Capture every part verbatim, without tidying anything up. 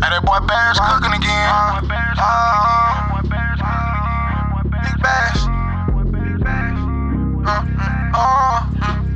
Hey, that boy Bash cooking again. Uh, Big Bash. Uh, uh,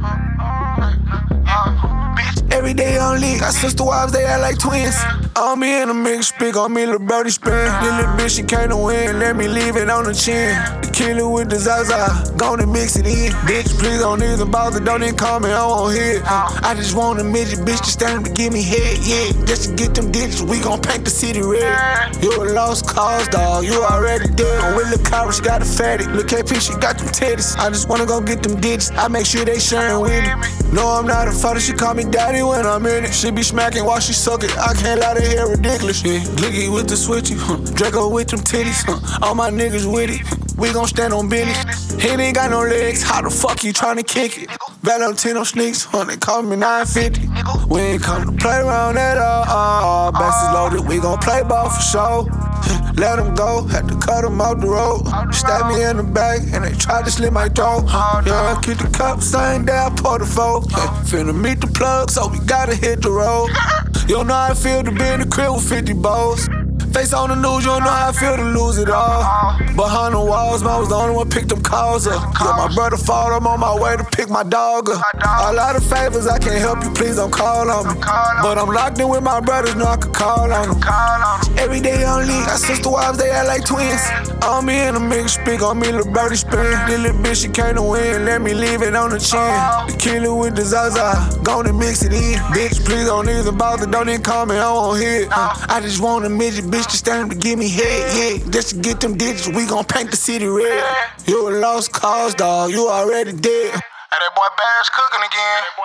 uh, bitch. Every day on league, got sister wives, they act like twins. On me in a mix, speak on me, little brody spin. This little bitch, she came to win, let me leave it on the chin. The killer with the Zaza, gonna mix it in. Bitch, please don't even bother, don't even call me, I won't hit. I just want a midget bitch to stand up to give me head, yeah. Just to get them digits, we gon' paint the city red. You a lost cause, dog, you already dead. I'm with Lil' Kyra, she got a fatty. Lil' K P, she got them titties. I just wanna go get them digits, I make sure they sharing with me. No, I'm not a father, she call me daddy when I'm in it. She be smacking while she suck it, I can't lie to her, ridiculous. Yeah, Glicky with the switchy, huh. Draco with them titties, huh. All my niggas with it, we gon' stand on business. He ain't got no legs, how the fuck you tryna kick it? Valentino sneaks, huh, they call me nine fifty. We ain't come to play around at all, uh, best is loaded, we gon' play ball for sure. Let them go, had to cut them out the road. Stab me in the back and they tried to slit my throat. Yeah, keep the cup, same down, pour the foe. Yeah, finna meet the plug, so we gotta hit the road. You don't know how I feel to be in the crib with fifty bows. Face on the news, you don't know how I feel to lose it all. Behind the walls, man, I was the only one picked them calls up. Yeah, my brother fought, I'm on my way to pick my dog up. A lot of favors, I can't help you, please don't call on me. But I'm locked in with my brothers, know I could call on them. Every day on league, got sister wives, they act like twins. On me in a mix, speak on me, little birdie spin. This little bitch, she came to win, let me leave it on the chin. The killer with the Zaza, gonna mix it in. Bitch, please don't even bother, don't even call me, I won't hit. Uh, I just want a midget bitch to stand up to give me head, yeah. Just to get them digits, we gon' paint the city red. You a lost cause, dog, you already dead. Hey, that boy Bash cooking again.